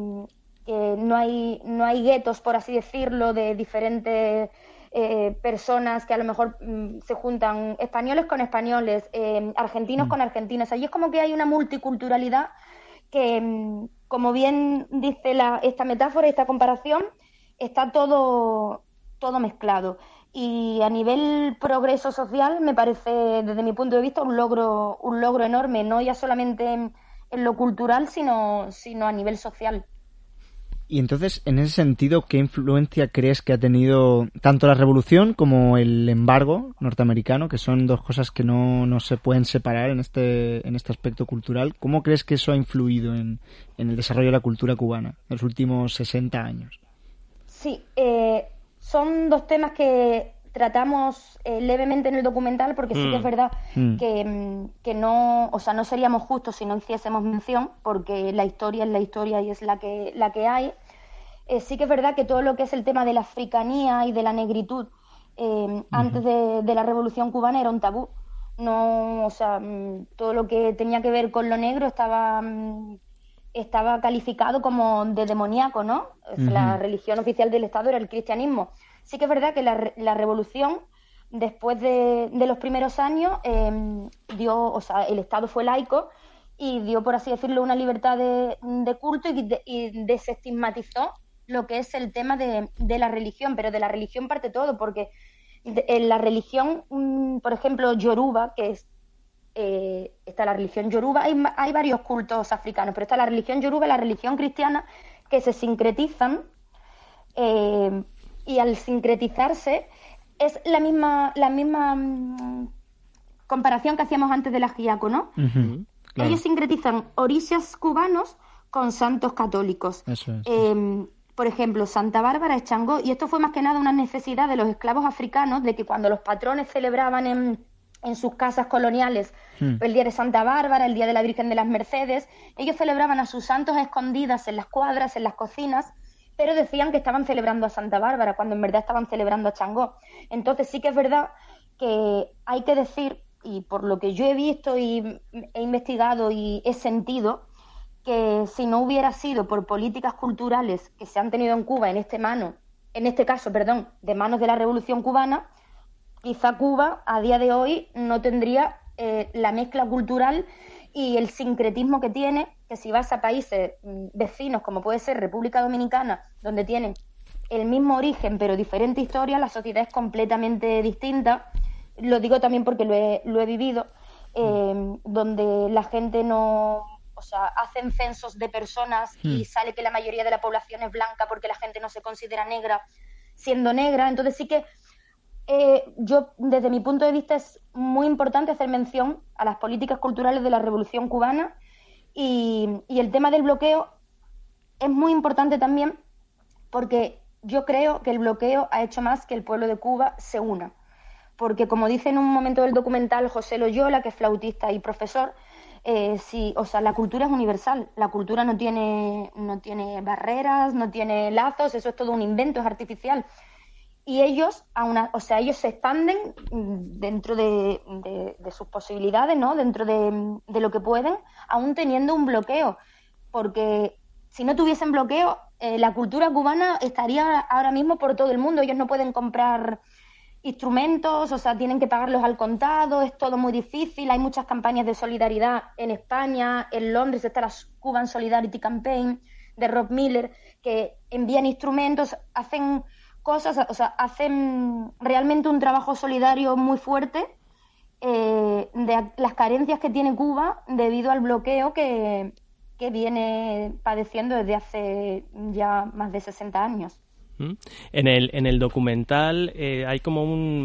C: no hay guetos, por así decirlo, de diferentes personas que a lo mejor se juntan, españoles con españoles, argentinos con argentinos. Allí es como que hay una multiculturalidad que, como bien dice esta metáfora, esta comparación, está todo mezclado. Y a nivel progreso social me parece, desde mi punto de vista, un logro enorme, no ya solamente en lo cultural, sino a nivel social.
B: Y entonces, en ese sentido, ¿qué influencia crees que ha tenido tanto la revolución como el embargo norteamericano, que son dos cosas que no se pueden separar en este aspecto cultural? ¿Cómo crees que eso ha influido en el desarrollo de la cultura cubana en los últimos 60 años?
C: Sí, son dos temas que tratamos levemente en el documental, porque sí que es verdad que no, o sea, no seríamos justos si no hiciésemos mención, porque la historia es la historia y es la que hay. Sí que es verdad que todo lo que es el tema de la africanía y de la negritud antes de la Revolución Cubana era un tabú. No, o sea, todo lo que tenía que ver con lo negro estaba calificado como de demoníaco, ¿no? La religión oficial del Estado era el cristianismo. Sí que es verdad que la revolución, después de los primeros años, el Estado fue laico y dio, por así decirlo, una libertad de culto y desestigmatizó lo que es el tema de la religión, pero de la religión parte todo, porque en la religión, por ejemplo, yoruba, que es está la religión yoruba, hay varios cultos africanos, pero está la religión yoruba y la religión cristiana, que se sincretizan, y al sincretizarse es la misma comparación que hacíamos antes del ajiaco, ¿no? Claro. Ellos sincretizan orishas cubanos con santos católicos. Eso es. Por ejemplo, Santa Bárbara es Changó, y esto fue más que nada una necesidad de los esclavos africanos, de que cuando los patrones celebraban en sus casas coloniales el día de Santa Bárbara, el día de la Virgen de las Mercedes, ellos celebraban a sus santos escondidas en las cuadras, en las cocinas, pero decían que estaban celebrando a Santa Bárbara, cuando en verdad estaban celebrando a Changó. Entonces sí que es verdad que hay que decir, y por lo que yo he visto y he investigado y he sentido, que si no hubiera sido por políticas culturales que se han tenido en Cuba en este caso, de manos de la Revolución Cubana, quizá Cuba a día de hoy no tendría la mezcla cultural y el sincretismo que tiene, que si vas a países vecinos como puede ser República Dominicana, donde tienen el mismo origen pero diferente historia, la sociedad es completamente distinta. Lo digo también porque lo he vivido, donde la gente no o sea, hacen censos de personas y sale que la mayoría de la población es blanca porque la gente no se considera negra siendo negra. Entonces sí que yo, desde mi punto de vista, es muy importante hacer mención a las políticas culturales de la Revolución Cubana y el tema del bloqueo es muy importante también porque yo creo que el bloqueo ha hecho más que el pueblo de Cuba se una. Porque, como dice en un momento del documental José Loyola, que es flautista y profesor, sí, o sea, la cultura es universal. La cultura no tiene barreras, no tiene lazos, eso es todo un invento, es artificial. Y ellos, ellos se expanden dentro de sus posibilidades, ¿no? Dentro de lo que pueden, aún teniendo un bloqueo. Porque si no tuviesen bloqueo, la cultura cubana estaría ahora mismo por todo el mundo. Ellos no pueden comprar instrumentos, o sea, tienen que pagarlos al contado, es todo muy difícil. Hay muchas campañas de solidaridad en España, en Londres está la Cuban Solidarity Campaign de Rob Miller, que envían instrumentos, hacen cosas, o sea, hacen realmente un trabajo solidario muy fuerte de las carencias que tiene Cuba debido al bloqueo que viene padeciendo desde hace ya más de 60 años.
A: En el documental hay como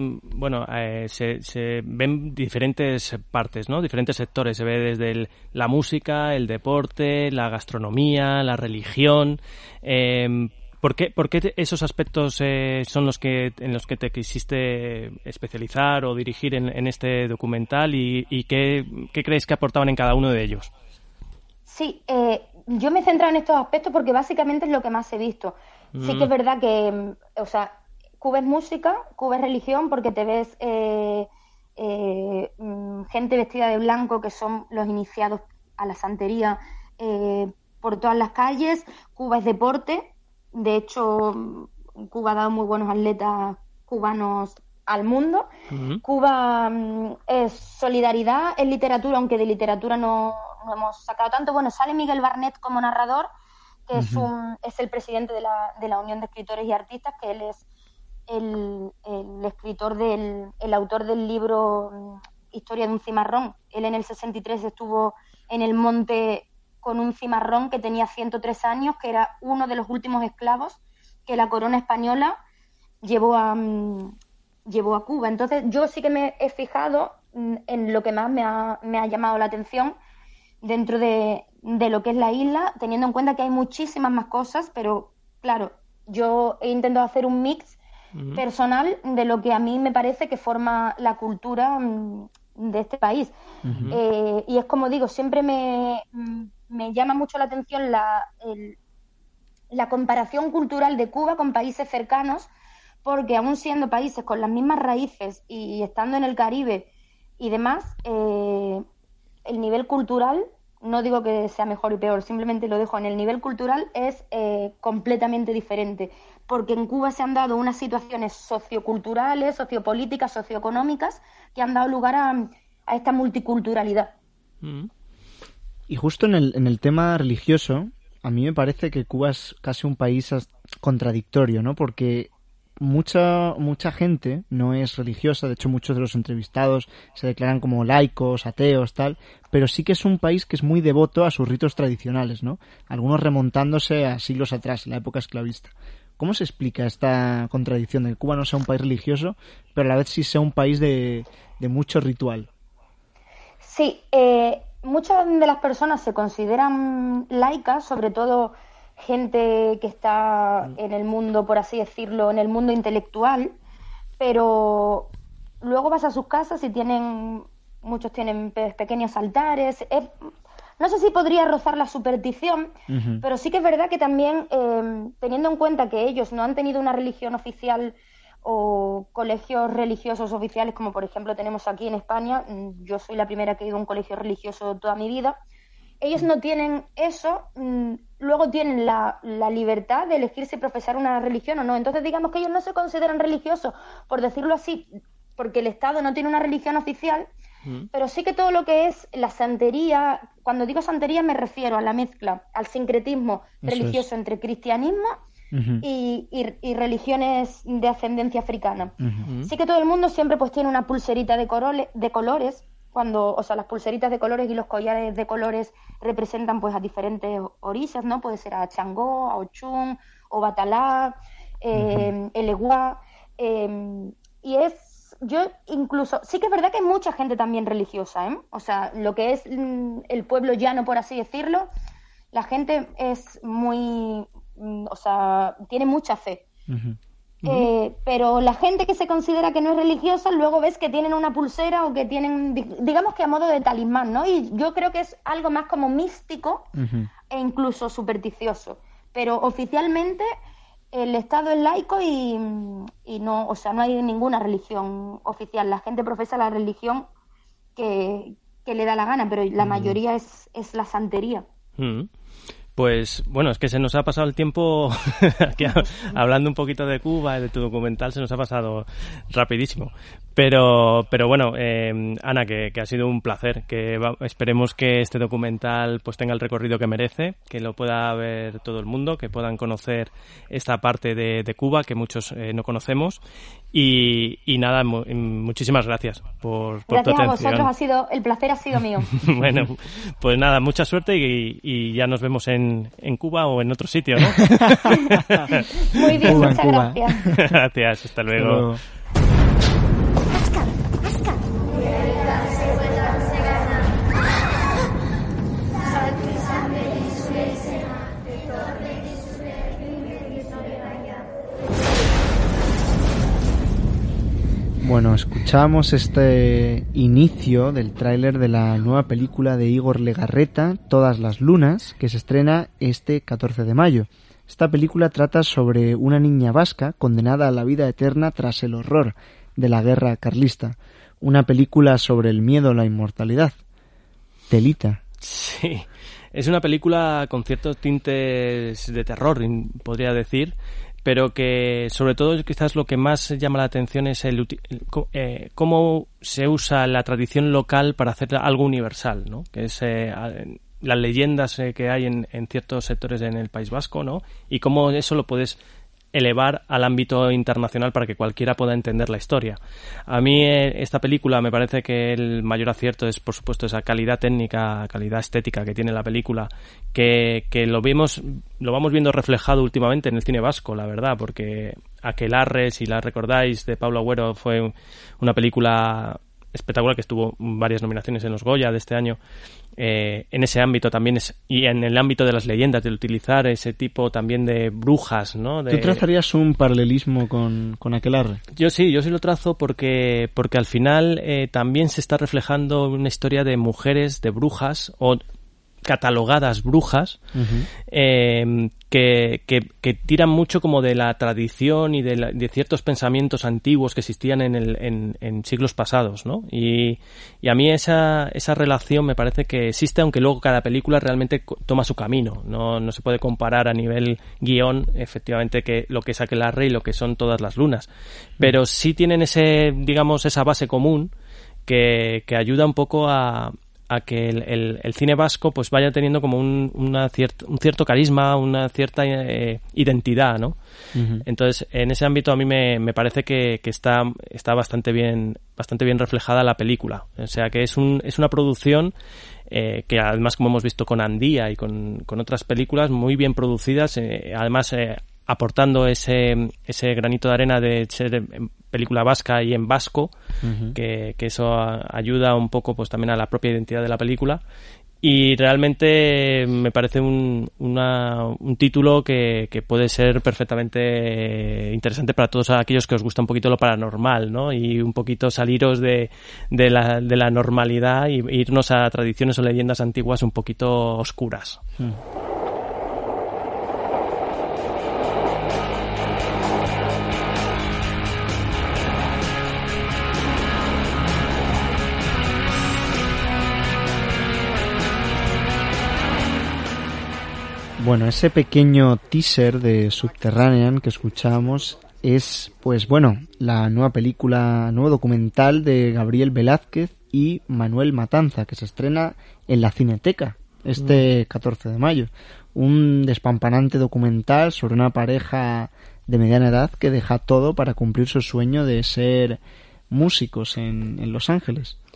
A: se ven diferentes partes, ¿no? Diferentes sectores. Se ve desde la música, el deporte, la gastronomía, la religión. ¿Por qué esos aspectos son en los que te quisiste especializar o dirigir en este documental y qué crees que aportaban en cada uno de ellos?
C: Sí, yo me he centrado en estos aspectos porque básicamente es lo que más he visto. Sí que es verdad que, o sea, Cuba es música, Cuba es religión, porque te ves gente vestida de blanco que son los iniciados a la santería por todas las calles. Cuba es deporte, de hecho, Cuba ha dado muy buenos atletas cubanos al mundo. Cuba es solidaridad, es literatura, aunque de literatura no hemos sacado tanto. Bueno, sale Miguel Barnet como narrador, que es el presidente de la Unión de Escritores y Artistas, que él es el escritor el autor del libro Historia de un cimarrón. Él en el 63 estuvo en el monte con un cimarrón que tenía 103 años, que era uno de los últimos esclavos que la corona española llevó a Cuba. Entonces yo sí que me he fijado en lo que más me ha llamado la atención dentro de lo que es la isla, teniendo en cuenta que hay muchísimas más cosas, pero claro, yo he intentado hacer un mix personal de lo que a mí me parece que forma la cultura de este país. Y es como digo, siempre me llama mucho la atención la comparación cultural de Cuba con países cercanos, porque aún siendo países con las mismas raíces y estando en el Caribe y demás, el nivel cultural, no digo que sea mejor y peor, simplemente lo dejo en el nivel cultural, es completamente diferente, porque en Cuba se han dado unas situaciones socioculturales, sociopolíticas, socioeconómicas, que han dado lugar a esta multiculturalidad.
B: Y justo en el tema religioso, a mí me parece que Cuba es casi un país contradictorio, ¿no? Porque mucha gente no es religiosa, de hecho muchos de los entrevistados se declaran como laicos, ateos, tal, pero sí que es un país que es muy devoto a sus ritos tradicionales, ¿no? Algunos remontándose a siglos atrás, en la época esclavista. ¿Cómo se explica esta contradicción de que Cuba no sea un país religioso, pero a la vez sí sea un país de mucho ritual?
C: Sí, muchas de las personas se consideran laicas, sobre todo gente que está en el mundo, por así decirlo, en el mundo intelectual, pero luego vas a sus casas y muchos tienen pequeños altares. No sé si podría rozar la superstición, pero sí que es verdad que también, teniendo en cuenta que ellos no han tenido una religión oficial o colegios religiosos oficiales, como por ejemplo tenemos aquí en España, yo soy la primera que he ido a un colegio religioso toda mi vida, ellos no tienen eso, luego tienen la libertad de elegir si profesar una religión o no. Entonces digamos que ellos no se consideran religiosos, por decirlo así, porque el Estado no tiene una religión oficial, pero sí que todo lo que es la santería, cuando digo santería me refiero a la mezcla, al sincretismo religioso entre cristianismo y religiones de ascendencia africana. Sí que todo el mundo siempre pues tiene una pulserita de colores, cuando, o sea, las pulseritas de colores y los collares de colores representan pues a diferentes orillas, ¿no? Puede ser a Changó, a Ochun, o Batalá, el Eguá, y yo incluso, sí que es verdad que hay mucha gente también religiosa, ¿eh? O sea, lo que es el pueblo llano, por así decirlo, la gente es muy, o sea, tiene mucha fe. Pero la gente que se considera que no es religiosa, luego ves que tienen una pulsera o que tienen, digamos que a modo de talismán, ¿no? Y yo creo que es algo más como místico e incluso supersticioso. Pero oficialmente el Estado es laico y no, o sea, no hay ninguna religión oficial. La gente profesa la religión que le da la gana, pero la mayoría es la santería.
A: Pues bueno, es que se nos ha pasado el tiempo aquí hablando un poquito de Cuba, de tu documental, se nos ha pasado rapidísimo. Pero bueno, Ana, que ha sido un placer, que esperemos que este documental pues tenga el recorrido que merece, que lo pueda ver todo el mundo, que puedan conocer esta parte de Cuba que muchos no conocemos. Y nada, muchísimas gracias por tu atención.
C: Gracias a vosotros, el placer ha sido mío.
A: Bueno, pues nada, mucha suerte y ya nos vemos en Cuba o en otro sitio, ¿no?
C: Muy bien,
B: Cuba,
C: muchas gracias.
A: Gracias, hasta luego.
B: Bueno, escuchamos este inicio del tráiler de la nueva película de Igor Legarreta, Todas las lunas, que se estrena este 14 de mayo. Esta película trata sobre una niña vasca condenada a la vida eterna tras el horror de la guerra carlista. Una película sobre el miedo a la inmortalidad. Telita.
A: Sí, es una película con ciertos tintes de terror, podría decir, pero que sobre todo quizás lo que más llama la atención es cómo se usa la tradición local para hacer algo universal, ¿no? Que es las leyendas que hay en ciertos sectores en el País Vasco, ¿no? Y cómo eso lo puedes elevar al ámbito internacional para que cualquiera pueda entender la historia. A mí esta película me parece que el mayor acierto es, por supuesto, esa calidad técnica, calidad estética que tiene la película, que lo vamos viendo reflejado últimamente en el cine vasco, la verdad, porque Aquelarre, si la recordáis, de Pablo Agüero, fue una película espectacular que estuvo varias nominaciones en los Goya de este año. En ese ámbito también y en el ámbito de las leyendas, de utilizar ese tipo también de brujas, ¿no?
B: ¿Tú trazarías un paralelismo con Aquelarre?
A: Yo sí lo trazo porque al final también se está reflejando una historia de mujeres, de brujas o catalogadas brujas, que tiran mucho como de la tradición y de ciertos pensamientos antiguos que existían en siglos pasados, ¿no? Y a mí esa relación me parece que existe, aunque luego cada película realmente toma su camino. No se puede comparar a nivel guión, efectivamente, que lo que es Aquelarre y lo que son Todas las lunas. Pero sí tienen esa base común que ayuda un poco a que el cine vasco pues vaya teniendo como un cierto carisma, una cierta identidad, ¿no? Entonces, en ese ámbito a mí me parece que está bastante bien reflejada la película. O sea, que es una producción que además, como hemos visto con Andía y con otras películas, muy bien producidas, además aportando ese granito de arena de ser película vasca y en vasco, que eso ayuda un poco pues también a la propia identidad de la película, y realmente me parece un título que puede ser perfectamente interesante para todos aquellos que os gusta un poquito lo paranormal, ¿no? Y un poquito saliros de la normalidad y irnos a tradiciones o leyendas antiguas un poquito oscuras.
B: Bueno, ese pequeño teaser de Subterranean que escuchamos es, pues bueno, la nuevo documental de Gabriel Velázquez y Manuel Matanza, que se estrena en la Cineteca este 14 de mayo. Un despampanante documental sobre una pareja de mediana edad que deja todo para cumplir su sueño de ser músicos en Los Ángeles.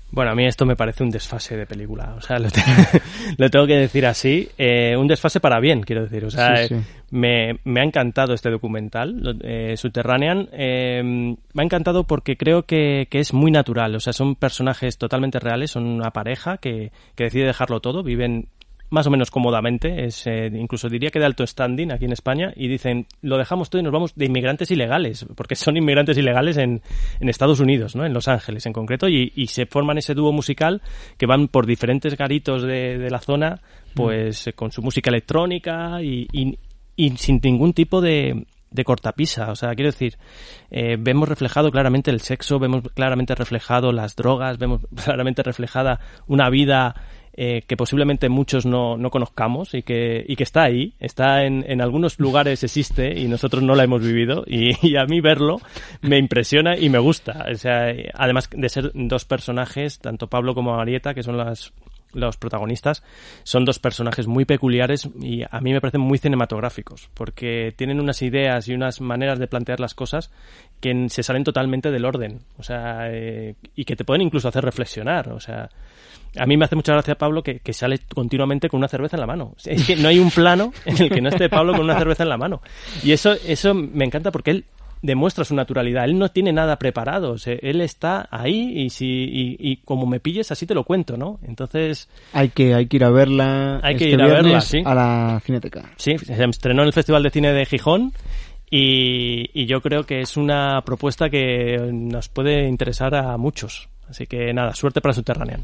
A: Bueno, a mí esto me parece un desfase de película, o sea, lo tengo que decir así, un desfase para bien, quiero decir, o sea, sí. Me ha encantado este documental, Subterranean, me ha encantado porque creo que es muy natural, o sea, son personajes totalmente reales, son una pareja que decide dejarlo todo, viven más o menos cómodamente, incluso diría que de alto standing aquí en España, y dicen, lo dejamos todo y nos vamos de inmigrantes ilegales, porque son inmigrantes ilegales en Estados Unidos, ¿no? En Los Ángeles en concreto, y se forman ese dúo musical que van por diferentes garitos de la zona, pues con su música electrónica y sin ningún tipo de cortapisa, o sea, quiero decir, vemos reflejado claramente el sexo, vemos claramente reflejado las drogas, vemos claramente reflejada una vida que posiblemente muchos no conozcamos y que está ahí, está en algunos lugares existe y nosotros no la hemos vivido y a mí verlo me impresiona y me gusta, o sea, además de ser dos personajes, tanto Pablo como Marieta, que son los protagonistas, son dos personajes muy peculiares y a mí me parecen muy cinematográficos porque tienen unas ideas y unas maneras de plantear las cosas que se salen totalmente del orden, o sea, y que te pueden incluso hacer reflexionar, o sea, a mí me hace mucha gracia Pablo que sale continuamente con una cerveza en la mano. Es que no hay un plano en el que no esté Pablo con una cerveza en la mano. Y eso me encanta porque él demuestra su naturalidad. Él no tiene nada preparado. O sea, él está ahí y como me pilles así te lo cuento, ¿no? Entonces
B: hay que ir a verla.
A: Hay que ir a verla, sí.
B: A la Cineteca.
A: Sí, se estrenó en el Festival de Cine de Gijón. Y yo creo que es una propuesta que nos puede interesar a muchos. Así que nada, suerte para Subterranean.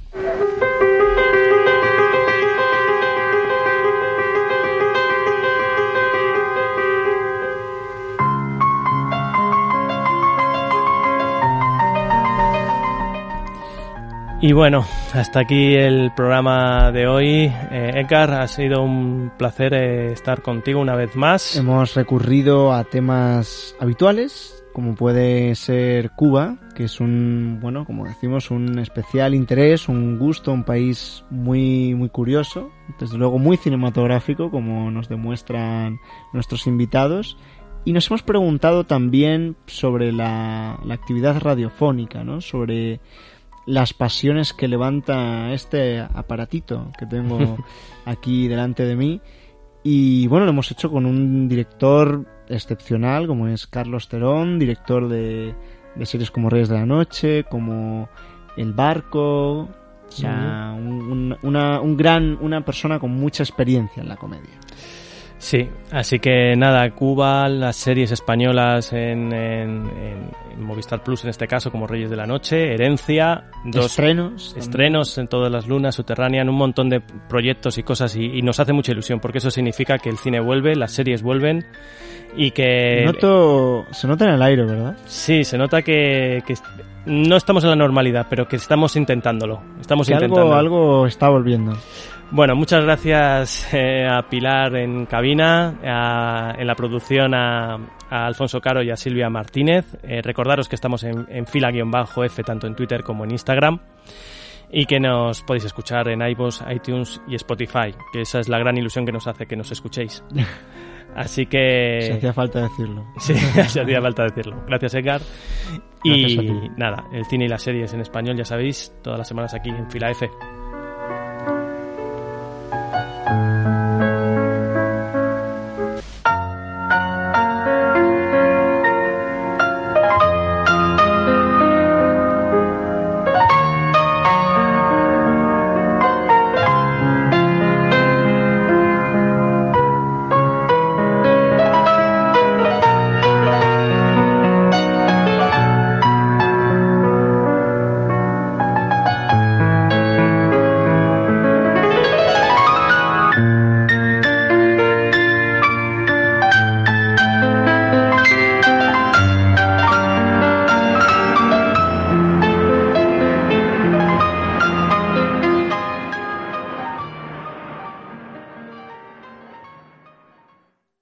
A: Y bueno, hasta aquí el programa de hoy. Edgar, ha sido un placer estar contigo una vez más.
B: Hemos recurrido a temas habituales, como puede ser Cuba, que es como decimos, un especial interés, un gusto, un país muy, muy curioso, desde luego muy cinematográfico, como nos demuestran nuestros invitados. Y nos hemos preguntado también sobre la actividad radiofónica, ¿no? Sobre las pasiones que levanta este aparatito que tengo aquí delante de mí. Y bueno, lo hemos hecho con un director excepcional como es Carlos Terón, director de series como Reyes de la Noche, como El Barco, o sea, una persona con mucha experiencia en la comedia.
A: Sí, así que nada, Cuba, las series españolas en Movistar Plus en este caso, como Reyes de la Noche, Herencia, dos estrenos en todas las lunas, Subterranean, un montón de proyectos y cosas y nos hace mucha ilusión porque eso significa que el cine vuelve, las series vuelven y que...
B: Se nota en el aire, ¿verdad?
A: Sí, se nota que no estamos en la normalidad, pero que estamos intentándolo.
B: Algo está volviendo.
A: Bueno, muchas gracias a Pilar en cabina, en la producción a Alfonso Caro y a Silvia Martínez. Recordaros que estamos en fila-F tanto en Twitter como en Instagram y que nos podéis escuchar en iVoox, iTunes y Spotify, que esa es la gran ilusión que nos hace que nos escuchéis. Así que...
B: Se hacía falta decirlo.
A: Sí, se hacía falta decirlo. Gracias, Edgar.
B: Gracias a ti.
A: Nada, el cine y las series en español, ya sabéis, todas las semanas aquí en Fila F.